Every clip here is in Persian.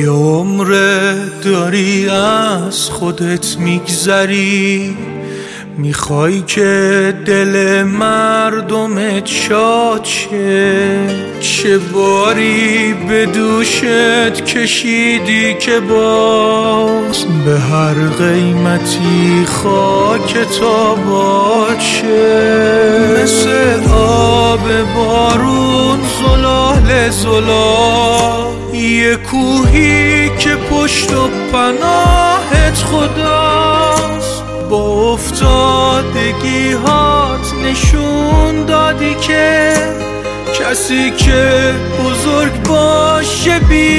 یه عمره داری از خودت میگذری، میخوای که دل مردمت شاد شه. چه باری به دوشت کشیدی که باز به هر قیمتی خاکت آباد شه. مثل آب بارون زلال زلال، یه کوهی که پشت و پناهت خداست. با افتادگی هات نشون دادی که کسی که بزرگ باشه بی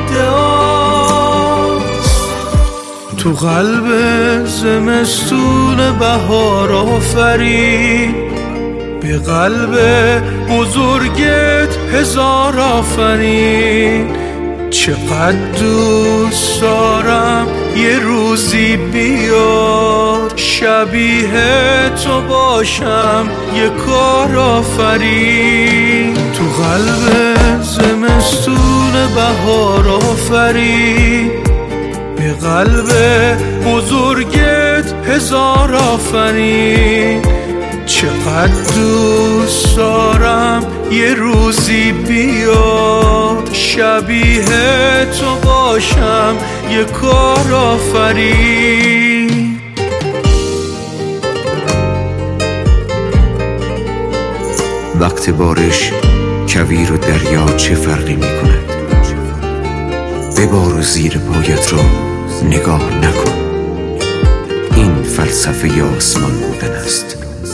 ادعاست. تو قلب زمستون بهار آفرین، به قلب بزرگت هزار آفرین. چقدر دوست دارم یه روزی بیاد شبیه تو باشم یه کار آفرین. تو قلب زمستون بهار آفرین، به قلب بزرگت هزار آفرین. چقدر دوست دارم یه روزی بیاد شبیه تو باشم یه کار آفرین. وقت بارش کویر و دریا چه فرقی می کند؟ ببار و زیر پایت را نگاه نکن. این فلسفه آسمان بودن است.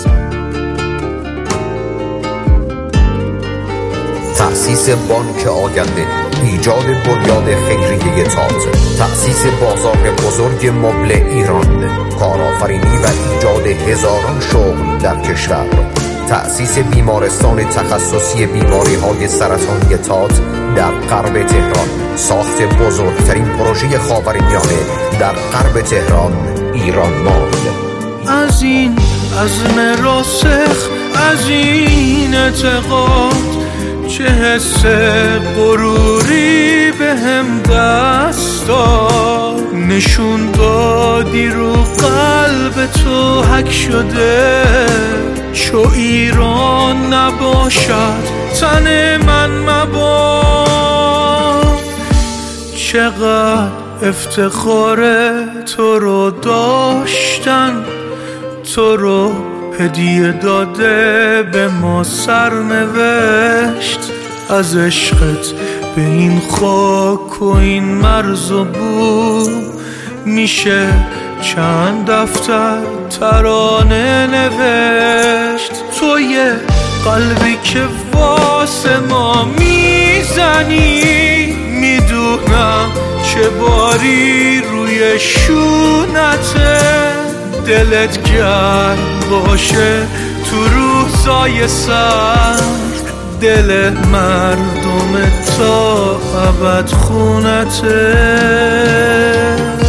تأسیس بانک آینده، ایجاد بنیاد خیریه تات، تأسیس بازار بزرگ مبل ایران، کارآفرینی و ایجاد هزاران شغل در کشور، تأسیس بیمارستان تخصصی بیماری‌های سرطانی تات در غرب تهران، ساخت بزرگترین پروژه خاورمیانه در غرب تهران، ایران مال. از این عزم راسخ، از این اعتقاد، چه حس غروری به هم دست داد. نشون دادی رو قلب تو حک شده، چو ایران نباشد تن من مباد. چقدر افتخاره تو رو داشتن، تو رو هدیه داده به ما سرنوشت. از عشقت به این خاک و این مرز و بو میشه چند دفتر ترانه نوشت. تو یه قلبی که واسه ما میزنی، میدونم چه باری روی شونته. دلت گرم باشه تو روزای سرد، دل مردم تا ابد خونته.